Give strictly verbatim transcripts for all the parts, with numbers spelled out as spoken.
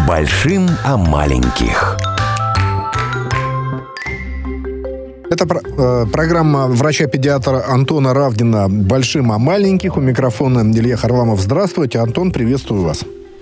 Большим о маленьких. Это про- э, программа врача-педиатра Антона Равдина «Большим о маленьких». У микрофона Илья Харламов. Здравствуйте, Антон, приветствую вас.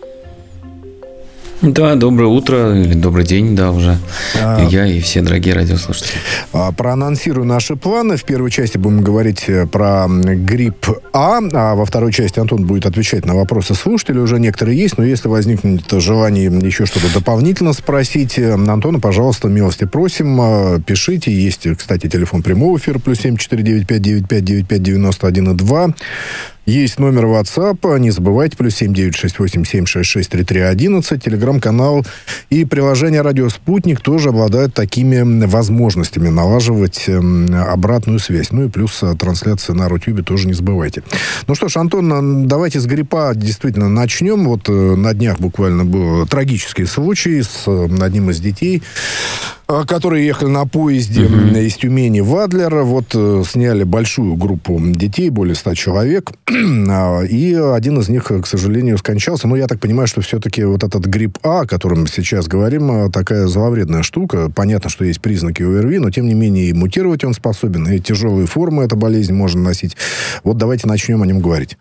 Да, доброе утро или добрый день, да, уже. А, я и все дорогие радиослушатели. Проанонсирую наши планы. В первой части будем говорить про грипп А, а во второй части Антон будет отвечать на вопросы слушателей. Уже некоторые есть, но если возникнет желание еще что-то дополнительно спросить, Антона, пожалуйста, милости просим, пишите. Есть, кстати, телефон прямого эфира плюс семь четыре девять пять девять пять девять пять девяносто один и два. Есть номер WhatsApp, не забывайте, плюс семь девять шесть восемь семь шесть шесть три три одиннадцать. Телеграм-канал и приложение «Радио Спутник» тоже обладают такими возможностями налаживать обратную связь. Ну и плюс трансляция на Рутюбе тоже не забывайте. Ну что ж, Антон, давайте с гриппа действительно начнем. Вот на днях буквально был трагический случай с одним из детей, которые ехали на поезде mm-hmm. из Тюмени в Адлер. Вот э, сняли большую группу детей, более ста человек. И один из них, к сожалению, скончался. Но я так понимаю, что все-таки вот этот грипп А, о котором мы сейчас говорим, такая зловредная штука. Понятно, что есть признаки ОРВИ, но тем не менее и мутировать он способен, и тяжелые формы эта болезнь можно носить. Вот давайте начнем о нем говорить.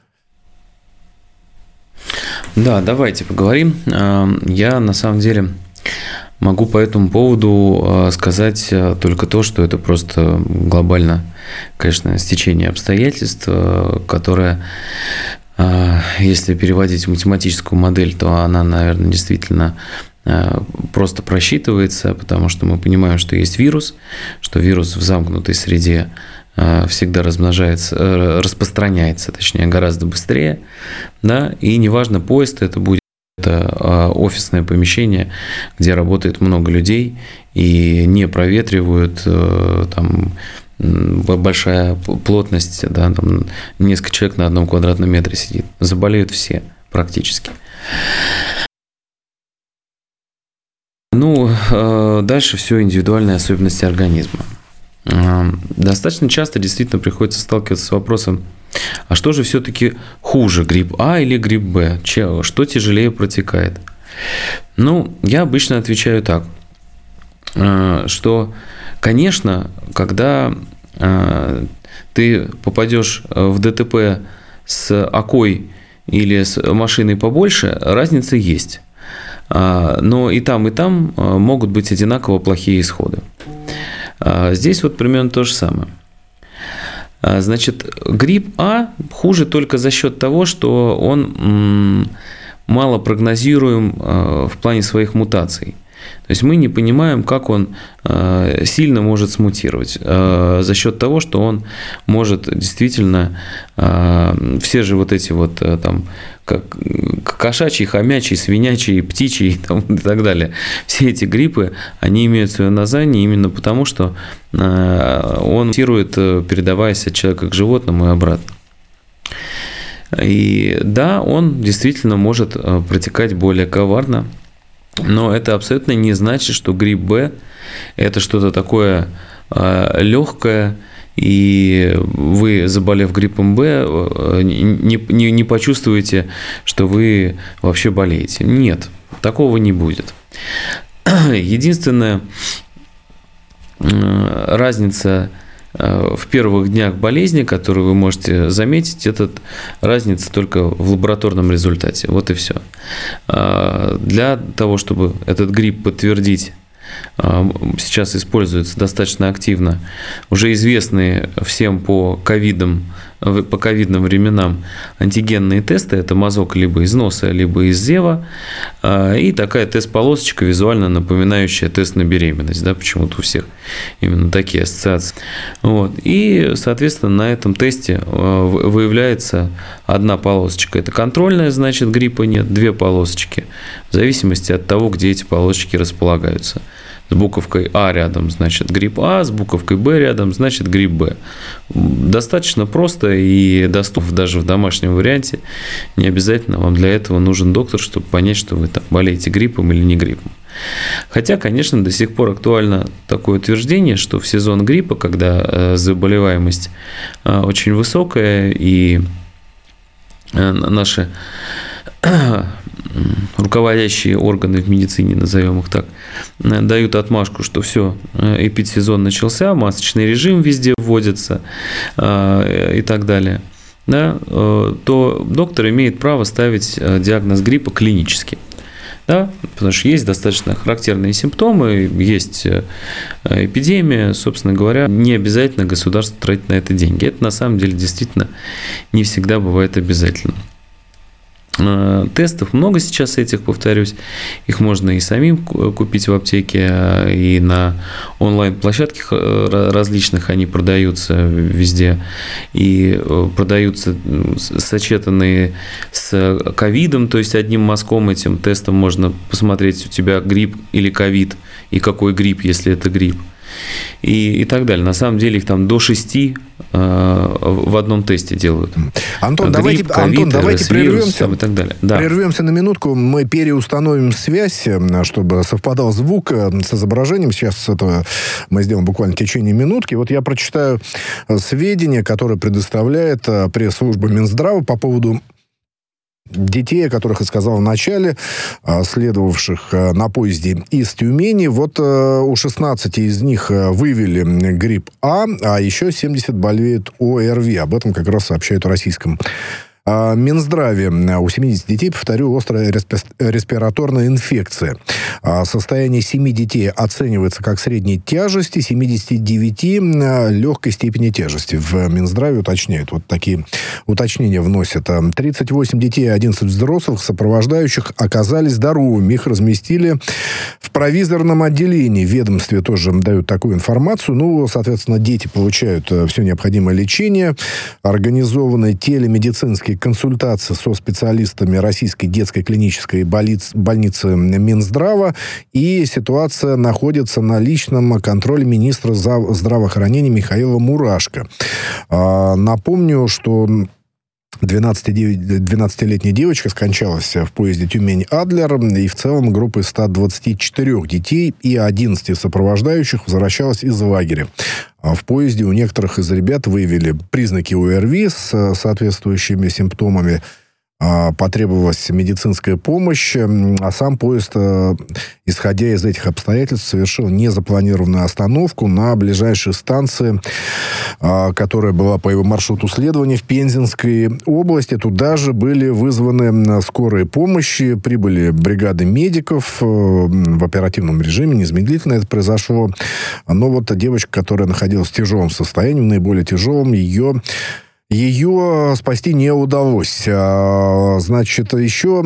Да, давайте поговорим. Я, на самом деле, могу по этому поводу сказать только то, что это просто глобально, конечно, стечение обстоятельств, которое, если переводить в математическую модель, то она, наверное, действительно просто просчитывается, потому что мы понимаем, что есть вирус, что вирус в замкнутой среде всегда размножается, распространяется, точнее, гораздо быстрее, да, и неважно, поезд это будет, это офисное помещение, где работает много людей и не проветривают, там большая плотность, да, там несколько человек на одном квадратном метре сидит. Заболеют все практически. Ну, дальше все индивидуальные особенности организма. Достаточно часто действительно приходится сталкиваться с вопросом, а что же все-таки хуже, грипп А или грипп Б? Что тяжелее протекает? Ну, я обычно отвечаю так, что, конечно, когда ты попадешь в ДТП с окой или с машиной побольше, разница есть. Но и там, и там могут быть одинаково плохие исходы. Здесь вот примерно то же самое. Значит, грипп А хуже только за счет того, что он мало прогнозируем в плане своих мутаций. То есть мы не понимаем, как он сильно может смутировать за счет того, что он может действительно все же вот эти вот там как кошачьи, хомячий, свинячий, птичий там, и так далее. Все эти гриппы, они имеют свое название именно потому, что он мутирует, передаваясь от человека к животному и обратно. И да, он действительно может протекать более коварно, но это абсолютно не значит, что грипп Б – это что-то такое легкое, и вы, заболев гриппом Б, не, не, не почувствуете, что вы вообще болеете. Нет, такого не будет. Единственная разница в первых днях болезни, которую вы можете заметить, это разница только в лабораторном результате. Вот и все. Для того, чтобы этот грипп подтвердить, сейчас используются достаточно активно уже известные всем по ковидам, по ковидным временам антигенные тесты. Это мазок либо из носа, либо из зева. И такая тест-полосочка, визуально напоминающая тест на беременность. Да, почему-то у всех именно такие ассоциации. Вот. И, соответственно, на этом тесте выявляется одна полосочка. Это контрольная, значит, гриппа нет. Две полосочки. В зависимости от того, где эти полосочки располагаются. С буковкой А рядом, значит, грипп А, с буковкой Б рядом, значит, грипп Б. Достаточно просто и доступно даже в домашнем варианте. Не обязательно вам для этого нужен доктор, чтобы понять, что вы там болеете гриппом или не гриппом. Хотя, конечно, до сих пор актуально такое утверждение, что в сезон гриппа, когда заболеваемость очень высокая и наши руководящие органы в медицине, назовем их так, дают отмашку, что все, эпидсезон начался, масочный режим везде вводится и так далее, да, то доктор имеет право ставить диагноз гриппа клинически. Да, потому что есть достаточно характерные симптомы, есть эпидемия, собственно говоря, не обязательно государство тратить на это деньги. Это на самом деле действительно не всегда бывает обязательно. Тестов много сейчас этих, повторюсь. Их можно и самим купить в аптеке, и на онлайн-площадках различных они продаются везде. И продаются сочетанные с ковидом, то есть одним мазком этим тестом можно посмотреть, у тебя грипп или ковид, и какой грипп, если это грипп. И, и так далее. На самом деле их там до шести э, в одном тесте делают. Антон, Грипп, давайте, COVID, Антон, давайте прервемся, и так далее. Да. прервемся на минутку. Мы переустановим связь, чтобы совпадал звук с изображением. Сейчас это мы сделаем буквально в течение минутки. Вот я прочитаю сведения, которые предоставляет пресс-служба Минздрава по поводу детей, о которых я сказал в начале, следовавших на поезде из Тюмени. Вот у шестнадцати из них выявили грипп А, а еще семьдесят болеют ОРВИ. Об этом как раз сообщают в российском Минздраве. У семидесяти детей, повторю, острая респираторная инфекция. Состояние семи детей оценивается как средней тяжести, семидесяти девяти легкой степени тяжести. В Минздраве уточняют. Вот такие уточнения вносят. тридцать восемь детей и одиннадцать взрослых, сопровождающих, оказались здоровыми. Их разместили в провизорном отделении. В ведомстве тоже дают такую информацию. Ну, соответственно, дети получают все необходимое лечение. Организованы телемедицинские консультации со специалистами Российской детской клинической больницы Минздрава, и ситуация находится на личном контроле министра здравоохранения Михаила Мурашко. Напомню, что двенадцатилетняя девочка скончалась в поезде Тюмень-Адлер, и в целом группа из ста двадцати четырёх детей и одиннадцати сопровождающих возвращалась из лагеря. В поезде у некоторых из ребят выявили признаки ОРВИ с соответствующими симптомами. Потребовалась медицинская помощь, а сам поезд, исходя из этих обстоятельств, совершил незапланированную остановку на ближайшей станции, которая была по его маршруту следования в Пензенской области. Туда же были вызваны скорые помощи, прибыли бригады медиков в оперативном режиме, незамедлительно это произошло. Но вот девочка, которая находилась в тяжелом состоянии, в наиболее тяжелом, ее... Ее спасти не удалось. Значит, еще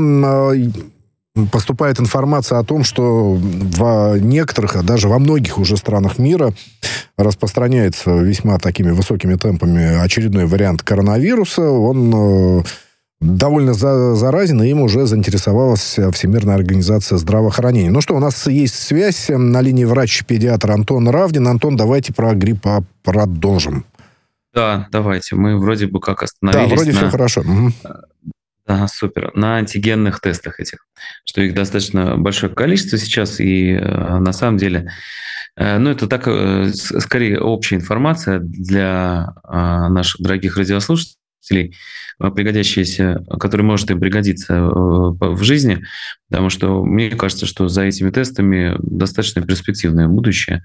поступает информация о том, что в некоторых, а даже во многих уже странах мира распространяется весьма такими высокими темпами очередной вариант коронавируса. Он довольно заразен, и им уже заинтересовалась Всемирная организация здравоохранения. Ну что, у нас есть связь. На линии врач-педиатр Антон Равдин. Антон, давайте про грипп А продолжим. Да, давайте. Мы вроде бы как остановились. Да, вроде на... все хорошо. Угу. Да, супер. На антигенных тестах этих. Что их достаточно большое количество сейчас. И на самом деле, ну, это так, скорее, общая информация для наших дорогих радиослушателей, пригодящаяся, которая может им пригодиться в жизни. Потому что мне кажется, что за этими тестами достаточно перспективное будущее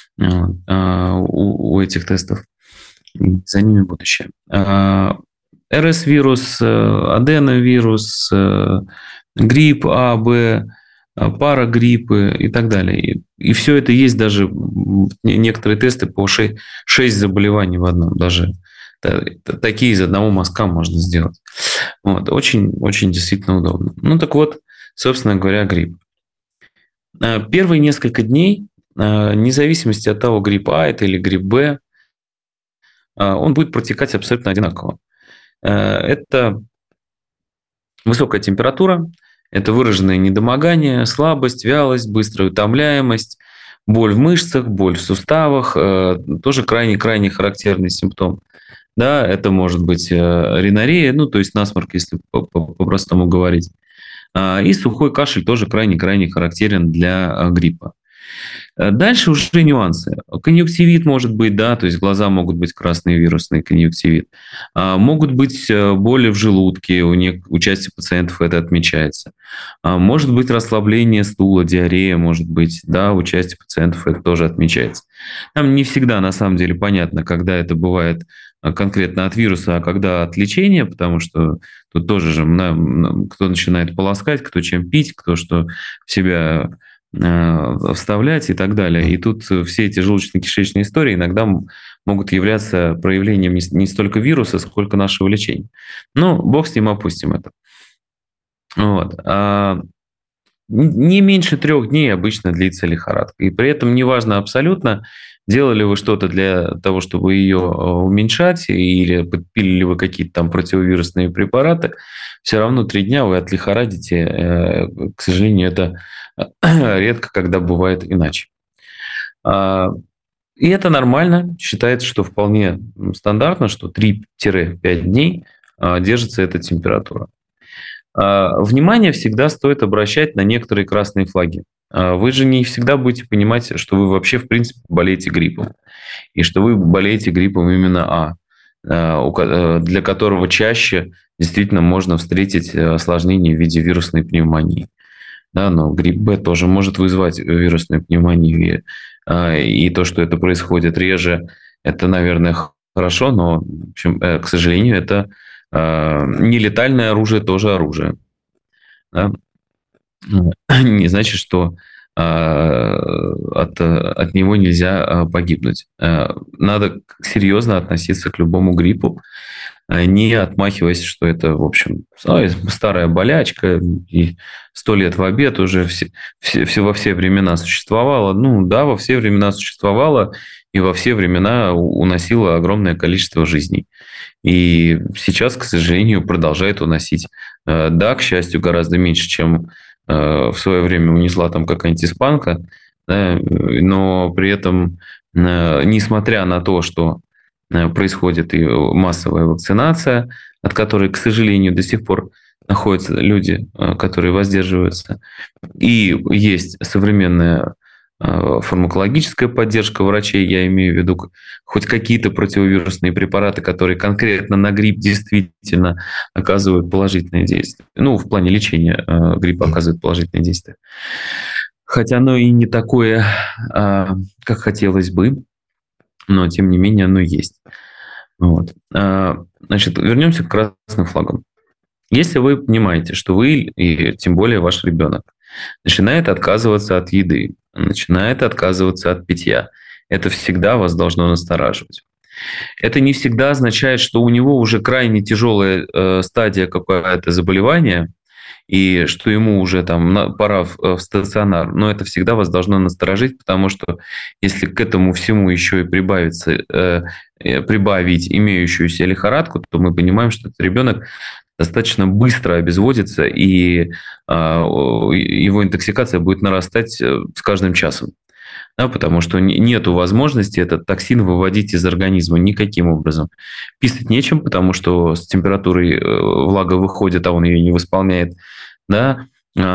у этих тестов. За ними будущее. эр эс-вирус, аденовирус, грипп А, Б, парагриппы и так далее. И, и все это есть даже некоторые тесты по шесть заболеваний в одном. Даже такие из одного мазка можно сделать. Вот. Очень, очень действительно удобно. Ну так вот, собственно говоря, грипп. Первые несколько дней, вне зависимости от того, грипп А это или грипп Б, он будет протекать абсолютно одинаково. Это высокая температура, это выраженное недомогание, слабость, вялость, быстрая утомляемость, боль в мышцах, боль в суставах, тоже крайне-крайне характерный симптом. Да, это может быть ринорея, ну, то есть насморк, если по-простому говорить. И сухой кашель тоже крайне-крайне характерен для гриппа. Дальше уже нюансы. Конъюнктивит может быть, да, то есть глаза могут быть красные, вирусный конъюнктивит. Могут быть боли в желудке, у, не, у части пациентов это отмечается. Может быть расслабление стула, диарея, может быть, да, у части пациентов это тоже отмечается. Там не всегда на самом деле понятно, когда это бывает конкретно от вируса, а когда от лечения, потому что тут тоже же кто начинает полоскать, кто чем пить, кто что в себя вставлять и так далее. И тут все эти желудочно-кишечные истории иногда могут являться проявлением не столько вируса, сколько нашего лечения. Ну, бог с ним, опустим это. Вот. А не меньше трех дней обычно длится лихорадка. И при этом неважно абсолютно, делали вы что-то для того, чтобы ее уменьшать, или подпилили вы какие-то там противовирусные препараты, все равно три дня вы отлихорадите. К сожалению, это редко когда бывает иначе. И это нормально. Считается, что вполне стандартно, что три-пять дней держится эта температура. Внимание всегда стоит обращать на некоторые красные флаги. Вы же не всегда будете понимать, что вы вообще, в принципе, болеете гриппом. И что вы болеете гриппом именно А, для которого чаще действительно можно встретить осложнения в виде вирусной пневмонии. Да, но грипп Б тоже может вызвать вирусную пневмонию. И, и то, что это происходит реже, это, наверное, хорошо, но, в общем, к сожалению, это нелетальное оружие тоже оружие. Да? Не значит, что от, от него нельзя погибнуть. Надо серьезно относиться к любому гриппу, не отмахиваясь, что это, в общем, старая болячка, и сто лет в обед уже все, все, все, во все времена существовало. Ну да, во все времена существовало, и во все времена уносило огромное количество жизней. И сейчас, к сожалению, продолжает уносить. Да, к счастью, гораздо меньше, чем в свое время унесла там какая-нибудь испанка, да, но при этом, несмотря на то, что происходит и массовая вакцинация, от которой, к сожалению, до сих пор находятся люди, которые воздерживаются, и есть современная фармакологическая поддержка врачей, я имею в виду хоть какие-то противовирусные препараты, которые конкретно на грипп действительно оказывают положительное действие. Ну, в плане лечения гриппа оказывают положительное действие. Хотя оно и не такое, как хотелось бы, но тем не менее оно есть. Вот. Значит, вернемся к красным флагам. Если вы понимаете, что вы, и тем более ваш ребенок, начинает отказываться от еды, начинает отказываться от питья, это всегда вас должно настораживать. Это не всегда означает, что у него уже крайне тяжелая э, стадия какое-то заболевания, и что ему уже там пора в, в стационар. Но это всегда вас должно насторожить, потому что если к этому всему еще и прибавится, э, прибавить имеющуюся лихорадку, то мы понимаем, что этот ребенок достаточно быстро обезводится, и э, его интоксикация будет нарастать с каждым часом. Да, потому что нет возможности этот токсин выводить из организма никаким образом. Писать нечем, потому что с температурой влага выходит, а он ее не восполняет. Да?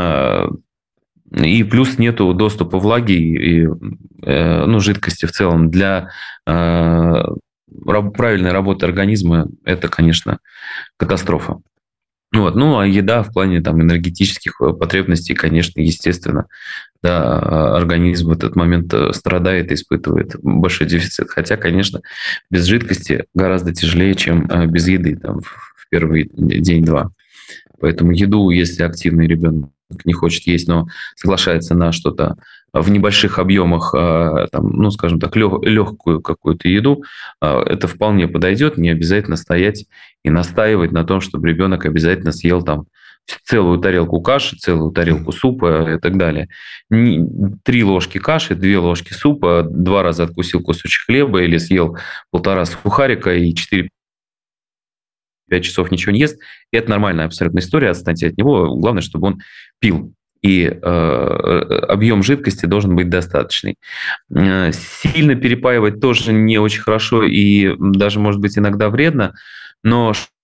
И плюс нету доступа влаги и ну, жидкости в целом для правильной работы организма. Это, конечно, катастрофа. Вот. Ну, а еда в плане там, энергетических потребностей, конечно, естественно, да, организм в этот момент страдает, испытывает большой дефицит. Хотя, конечно, без жидкости гораздо тяжелее, чем без еды там, в первый день-два. Поэтому еду, если активный ребенок не хочет есть, но соглашается на что-то в небольших объемах, там, ну, скажем так, легкую какую-то еду, это вполне подойдет. Не обязательно стоять и настаивать на том, чтобы ребенок обязательно съел там целую тарелку каши, целую тарелку супа и так далее. Три ложки каши, две ложки супа, два раза откусил кусочек хлеба или съел полтора сухарика и четыре пять часов ничего не ест. И это нормальная абсолютно история, отстаньте от него. Главное, чтобы он пил. И э, объем жидкости должен быть достаточный. Э, сильно перепаивать тоже не очень хорошо и даже, может быть, иногда вредно. Но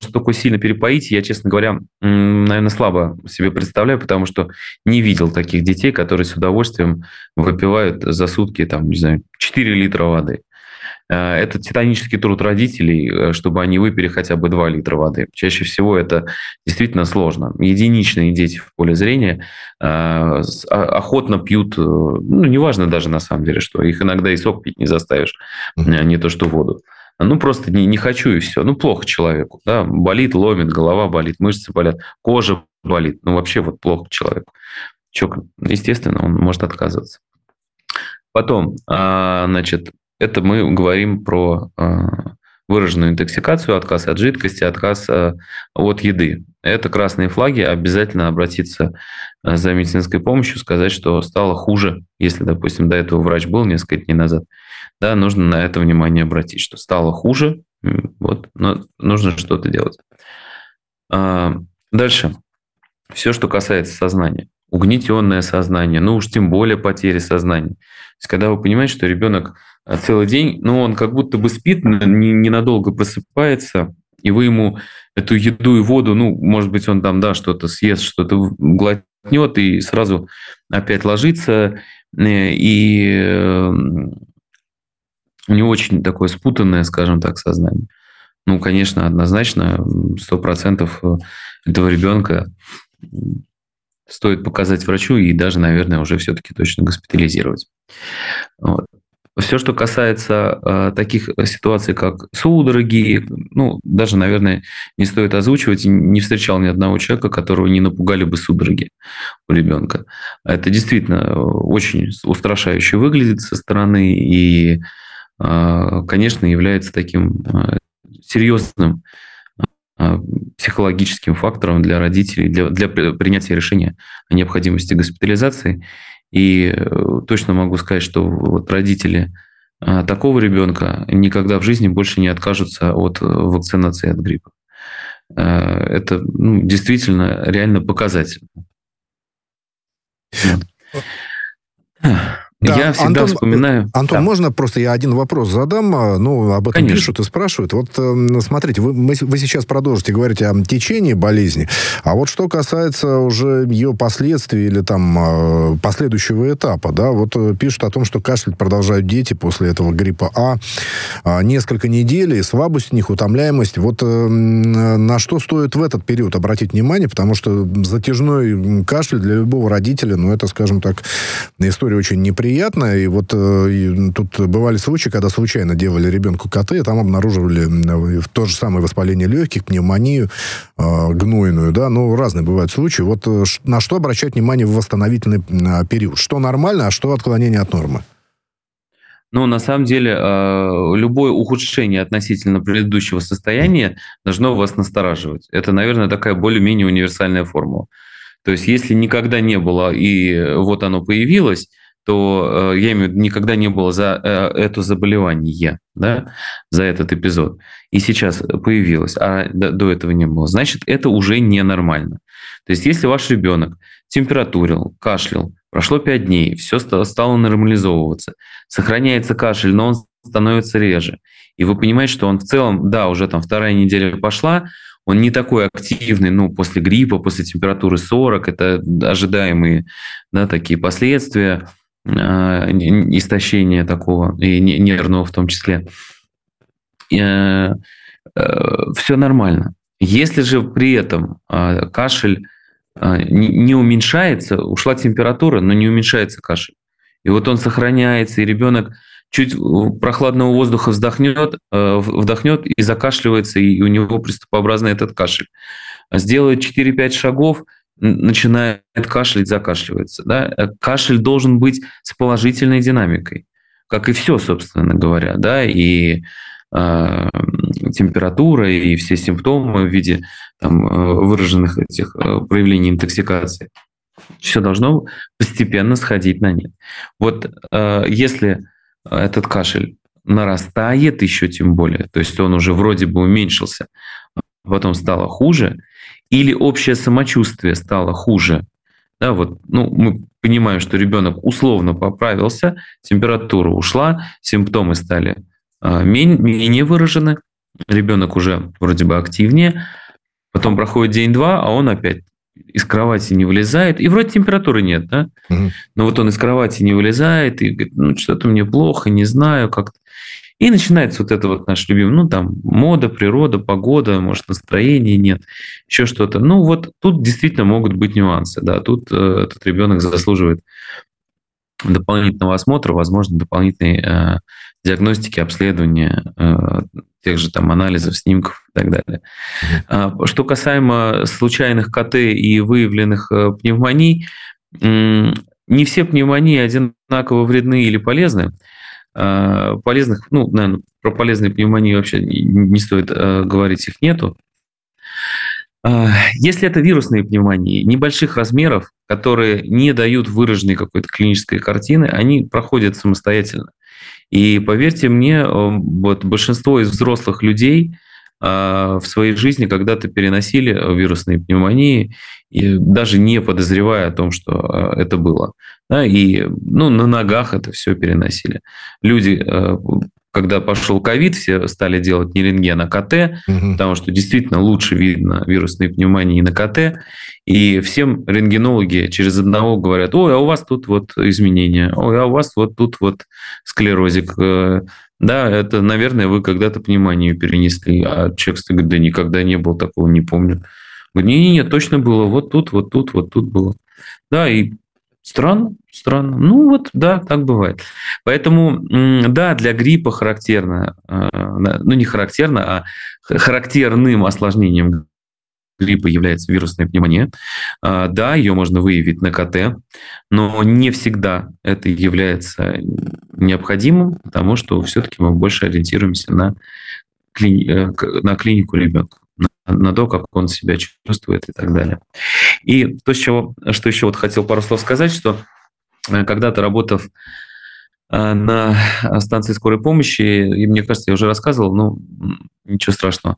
такое сильно перепоить, я, честно говоря, наверное, слабо себе представляю, потому что не видел таких детей, которые с удовольствием выпивают за сутки, там, не знаю, четыре литра воды. Это титанический труд родителей, чтобы они выпили хотя бы два литра воды. Чаще всего это действительно сложно. Единичные дети в поле зрения охотно пьют, ну, неважно даже на самом деле, что их иногда и сок пить не заставишь, не то что воду. Ну, просто не, не хочу, и все. Ну, плохо человеку. Да? Болит, ломит, голова болит, мышцы болят, кожа болит. Ну, вообще вот плохо человеку. Че, естественно, он может отказываться. Потом, значит, это мы говорим про выраженную интоксикацию, отказ от жидкости, отказ от еды. Это красные флаги. Обязательно обратиться за медицинской помощью, сказать, что стало хуже. Если, допустим, до этого врач был несколько дней назад, да, нужно на это внимание обратить, что стало хуже, вот, но нужно что-то делать. Дальше. Все, что касается сознания. Угнетенное сознание, ну уж тем более потери сознания. То есть, когда вы понимаете, что ребенок целый день, ну, он как будто бы спит, ненадолго просыпается, и вы ему эту еду и воду, ну, может быть, он там, да, что-то съест, что-то глотнет, и сразу опять ложится, и у него очень такое спутанное, скажем так, сознание. Ну, конечно, однозначно, сто процентов этого ребенка стоит показать врачу и даже, наверное, уже все-таки точно госпитализировать. Вот. Все, что касается э, таких ситуаций, как судороги, ну, даже, наверное, не стоит озвучивать. Не встречал ни одного человека, которого не напугали бы судороги у ребенка. Это действительно очень устрашающе выглядит со стороны и, э, конечно, является таким э, серьезным э, психологическим фактором для родителей, для, для принятия решения о необходимости госпитализации. И точно могу сказать, что вот родители такого ребенка никогда в жизни больше не откажутся от вакцинации от гриппа. Это, ну, действительно реально показательно. Вот. Да, я всегда Антон, вспоминаю... Антон, да. можно просто я один вопрос задам? Ну, об этом Конечно. пишут и спрашивают. Вот, смотрите, вы, вы сейчас продолжите говорить о течении болезни, а вот что касается уже ее последствий или там последующего этапа, да, вот пишут о том, что кашлять продолжают дети после этого гриппа А несколько недель, и слабость у них, утомляемость. Вот на что стоит в этот период обратить внимание, потому что затяжной кашель для любого родителя, ну, это, скажем так, история очень неприятная. И вот и тут бывали случаи, когда случайно делали ребенку КТ, и там обнаруживали то же самое воспаление легких, пневмонию, э, гнойную, да, ну, разные бывают случаи. Вот на что обращать внимание в восстановительный период? Что нормально, а что отклонение от нормы? Ну, на самом деле, любое ухудшение относительно предыдущего состояния должно вас настораживать. Это, наверное, такая более-менее универсальная формула. То есть, если никогда не было, и вот оно появилось, то, я имею в виду, никогда не было за это заболевание, да, за этот эпизод. И сейчас появилось, а до этого не было. Значит, это уже ненормально. То есть, если ваш ребенок температурил, кашлял, прошло пять дней, все стало нормализовываться, сохраняется кашель, но он становится реже, и вы понимаете, что он в целом, да, уже там вторая неделя пошла, он не такой активный, ну, после гриппа, после температуры сорок, это ожидаемые, да, такие последствия, истощения такого, и нервного в том числе. Все нормально. Если же при этом кашель не уменьшается, ушла температура, но не уменьшается кашель, и вот он сохраняется, и ребенок чуть прохладного воздуха вздохнет, вдохнет и закашливается, и у него приступообразный этот кашель. Сделает четыре-пять шагов, начинает кашлять, закашливается. Да? Кашель должен быть с положительной динамикой, как и все, собственно говоря. Да? И э, температура, и все симптомы в виде там, выраженных этих проявлений интоксикации. Все должно постепенно сходить на нет. Вот э, если этот кашель нарастает еще тем более, то есть он уже вроде бы уменьшился, потом стало хуже, или общее самочувствие стало хуже, да, вот, ну, мы понимаем, что ребенок условно поправился, температура ушла, симптомы стали э, менее выражены, ребенок уже вроде бы активнее, потом проходит день-два, а он опять из кровати не вылезает, и вроде температуры нет, да? Угу. Но вот он из кровати не вылезает, и говорит, ну, что-то мне плохо, не знаю, как-то. И начинается вот это вот наш любимый, ну, там, мода, природа, погода, может, настроения нет, еще что-то. Ну, вот тут действительно могут быть нюансы, да, тут э, этот ребенок заслуживает дополнительного осмотра, возможно, дополнительной э, диагностики, обследования, э, тех же там анализов, снимков и так далее. Mm-hmm. Что касаемо случайных КТ и выявленных э, пневмоний, э, не все пневмонии одинаково вредны или полезны. Э, полезных, ну, наверное, про полезные пневмонии вообще не, не стоит э, говорить, их нету. Если это вирусные пневмонии небольших размеров, которые не дают выраженной какой-то клинической картины, они проходят самостоятельно. И поверьте мне, вот большинство из взрослых людей в своей жизни когда-то переносили вирусные пневмонии, и даже не подозревая о том, что это было. Да, и ну, на ногах это все переносили. Люди, когда пошел ковид, все стали делать не рентген, а КТ, угу. потому что действительно лучше видно вирусные пневмонии на КТ. И всем рентгенологи через одного говорят, ой, а у вас тут вот изменения, ой, а у вас вот тут вот склерозик. Да, это, наверное, вы когда-то пневмонию перенесли. А человек говорит, да никогда не было такого, не помню. Говорит, не-не-не, точно было, вот тут, вот тут, вот тут было. Да, и странно, странно. Ну вот, да, так бывает. Поэтому, да, для гриппа характерно, ну не характерно, а характерным осложнением гриппа является вирусная пневмония. Да, ее можно выявить на КТ, но не всегда это является необходимым, потому что все-таки мы больше ориентируемся на, кли... на клинику ребенка, на то, как он себя чувствует и так далее. И то, что еще вот хотел пару слов сказать, что когда-то работав на станции скорой помощи, и мне кажется, я уже рассказывал, но ничего страшного,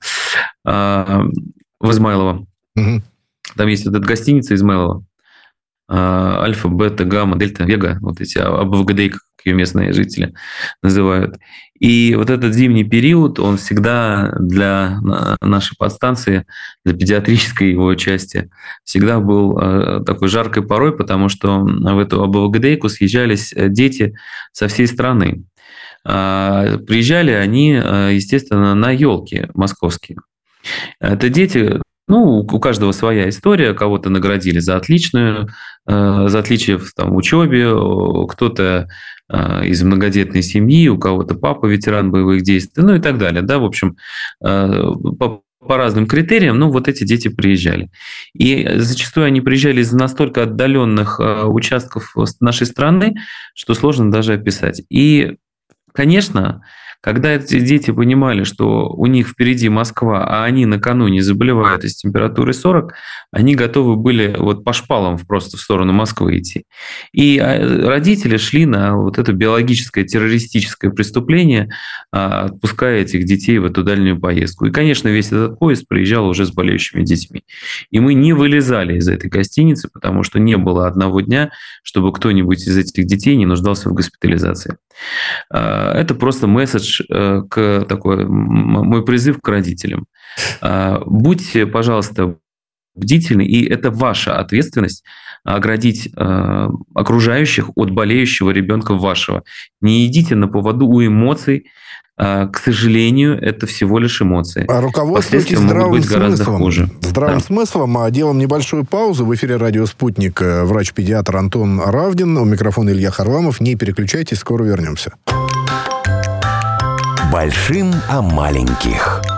в Измайлово. Угу. Там есть вот эта гостиница Измайлово. Альфа, бета, гамма, дельта, вега. Вот эти АБВГД, как ее местные жители называют. И вот этот зимний период, он всегда для нашей подстанции, для педиатрической его части, всегда был такой жаркой порой, потому что в эту АБВГД съезжались дети со всей страны. Приезжали они, естественно, на елки московские. Это дети, ну, у каждого своя история, кого-то наградили за отличную, за отличие в там, учебе, кто-то из многодетной семьи, у кого-то папа ветеран боевых действий, ну и так далее. Да, в общем, по, по разным критериям, ну, вот эти дети приезжали. И зачастую они приезжали из настолько отдаленных участков нашей страны, что сложно даже описать. И, конечно, когда эти дети понимали, что у них впереди Москва, а они накануне заболевают из температуры сорок, они готовы были вот по шпалам просто в сторону Москвы идти. И родители шли на вот это биологическое террористическое преступление, отпуская этих детей в эту дальнюю поездку. И, конечно, весь этот поезд приезжал уже с болеющими детьми. И мы не вылезали из этой гостиницы, потому что не было одного дня, чтобы кто-нибудь из этих детей не нуждался в госпитализации. Это просто месседж, к такой, мой призыв к родителям. Будьте, пожалуйста, бдительны, и это ваша ответственность оградить окружающих от болеющего ребенка вашего. Не идите на поводу у эмоций. К сожалению, это всего лишь эмоции. А руководствуйтесь здравым смыслом. Здравым да. смыслом. А делаем небольшую паузу. В эфире «Радио Спутник» врач-педиатр Антон Равдин. У микрофона Илья Харламов. Не переключайтесь, скоро вернемся. Большим о маленьких.